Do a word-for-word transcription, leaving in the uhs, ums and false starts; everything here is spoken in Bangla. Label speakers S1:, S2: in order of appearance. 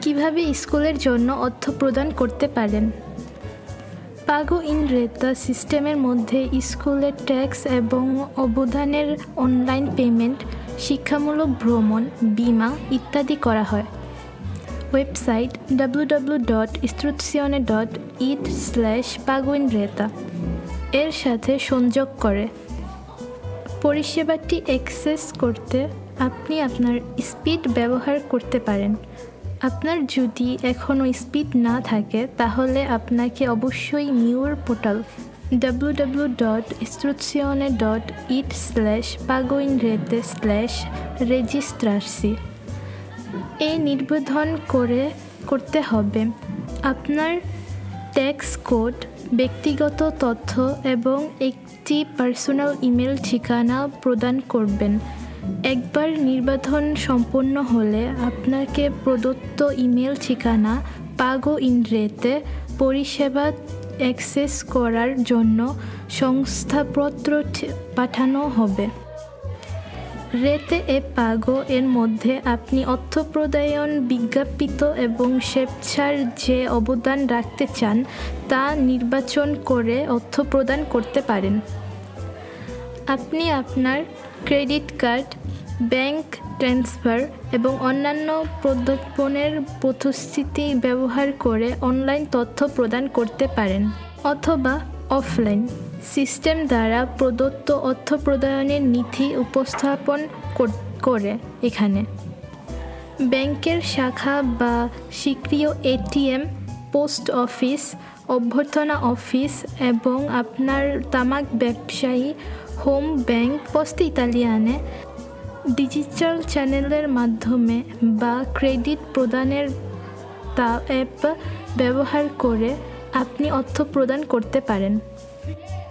S1: কিভাবে স্কুলের জন্য অর্থ প্রদান করতে পারেন। পাগো ইন রেতা সিস্টেমের মধ্যে স্কুলের ট্যাক্স এবং অবদানের অনলাইন পেমেন্ট, শিক্ষামূলক ভ্রমণ, বীমা ইত্যাদি করা হয়। Website W W W dot ইস্ট্রুৎসিওনে ডট ইট স্ল্যাশ পাগো ইন রেতা এর সাথে সংযোগ করে। পরিষেবাটি অ্যাক্সেস করতে আপনি আপনার স্পিড ব্যবহার করতে পারেন। আপনার যদি এখনও স্পিড না থাকে তাহলে আপনাকে অবশ্যই MIUR portal W W W dot ইস্ট্রুৎসিওনে ডট ইট স্ল্যাশ পাগো ইন রেতে স্ল্যাশ রেজিস্ট্রারসি এ নিবন্ধন করে করতে হবে। আপনার ট্যাক্স কোড, ব্যক্তিগত তথ্য এবং একটি পার্সোনাল ইমেল ঠিকানা প্রদান করবেন। একবার নিবন্ধন সম্পন্ন হলে আপনাকে প্রদত্ত ইমেল ঠিকানা পাগো ইন রেতে পরিষেবা অ্যাক্সেস করার জন্য শংসাপত্র পাঠানো হবে। রেতে এ পাগো এর মধ্যে আপনি অর্থ প্রদান, বিজ্ঞাপিত এবং স্বেচ্ছার যে অবদান রাখতে চান তা নির্বাচন করে অর্থ প্রদান করতে পারেন। আপনি আপনার ক্রেডিট কার্ড, ব্যাংক ট্রান্সফার এবং অন্যান্য প্রজ্ঞাপনের পদ্ধতি ব্যবহার করে অনলাইন তথ্য প্রদান করতে পারেন অথবা অফলাইন সিস্টেম দ্বারা প্রদত্ত অর্থ প্রদানের নীতি উপস্থাপন করে। এখানে ব্যাংকের শাখা বা স্বীকৃত এটিএম, পোস্ট অফিস, অভ্যর্থনা অফিস এবং আপনার তামাক ব্যবসায়ী হোম ব্যাংক পোস্ট ইতালিয়ানে ডিজিটাল চ্যানেলের মাধ্যমে বা ক্রেডিট প্রদানের তা অ্যাপ ব্যবহার করে আপনি অর্থ প্রদান করতে পারেন।